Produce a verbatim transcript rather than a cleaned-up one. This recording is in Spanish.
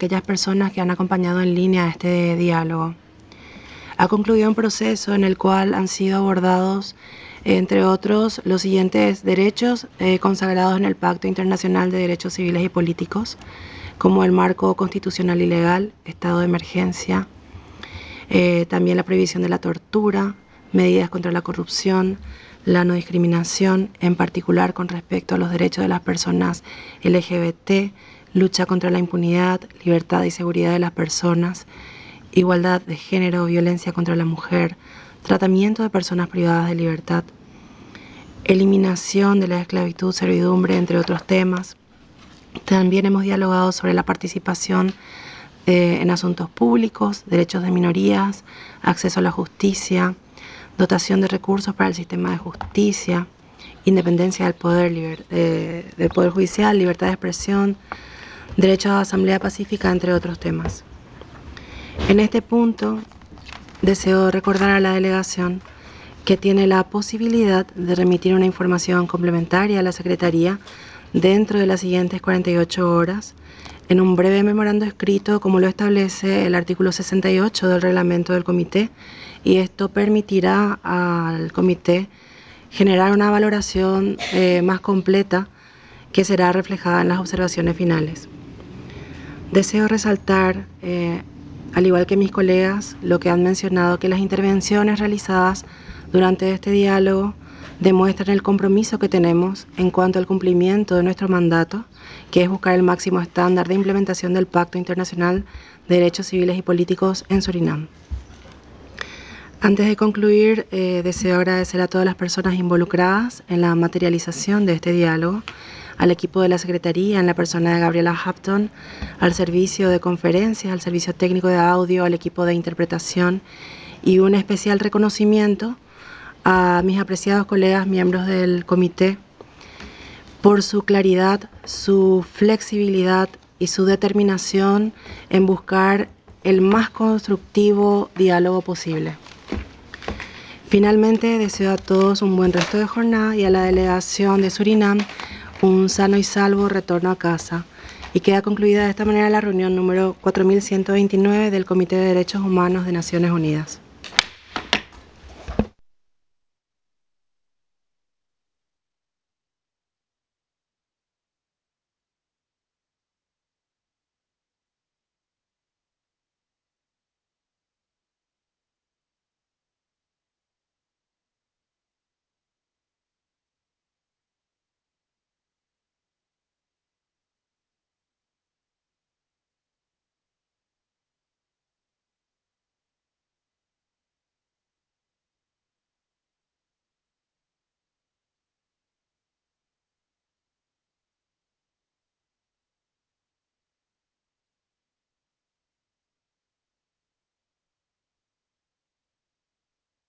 aquellas personas que han acompañado en línea este diálogo. Ha concluido un proceso en el cual han sido abordados, entre otros, los siguientes derechos eh, consagrados en el Pacto Internacional de Derechos Civiles y Políticos, como el marco constitucional y legal, estado de emergencia, eh, también la prohibición de la tortura, medidas contra la corrupción, la no discriminación, en particular con respecto a los derechos de las personas L G B T, lucha contra la impunidad, libertad y seguridad de las personas, igualdad de género, violencia contra la mujer, tratamiento de personas privadas de libertad, eliminación de la esclavitud, servidumbre, entre otros temas. También hemos dialogado sobre la participación eh, en asuntos públicos, derechos de minorías, acceso a la justicia, dotación de recursos para el sistema de justicia, independencia del poder, liber, eh, del poder judicial, libertad de expresión, derecho a asamblea pacífica, entre otros temas. En este punto, deseo recordar a la delegación que tiene la posibilidad de remitir una información complementaria a la Secretaría dentro de las siguientes cuarenta y ocho horas, en un breve memorando escrito, como lo establece el artículo sesenta y ocho del reglamento del comité, y esto permitirá al comité generar una valoración eh, más completa que será reflejada en las observaciones finales. Deseo resaltar, eh, al igual que mis colegas, lo que han mencionado, que las intervenciones realizadas durante este diálogo demuestran el compromiso que tenemos en cuanto al cumplimiento de nuestro mandato, que es buscar el máximo estándar de implementación del Pacto Internacional de Derechos Civiles y Políticos en Surinam. Antes de concluir, eh, deseo agradecer a todas las personas involucradas en la materialización de este diálogo, al equipo de la Secretaría, en la persona de Gabriela Hampton, al servicio de conferencias, al servicio técnico de audio, al equipo de interpretación, y un especial reconocimiento a mis apreciados colegas miembros del comité por su claridad, su flexibilidad y su determinación en buscar el más constructivo diálogo posible. Finalmente, deseo a todos un buen resto de jornada y a la delegación de Surinam un sano y salvo retorno a casa. Y queda concluida de esta manera la reunión número cuatro mil ciento veintinueve del Comité de Derechos Humanos de Naciones Unidas.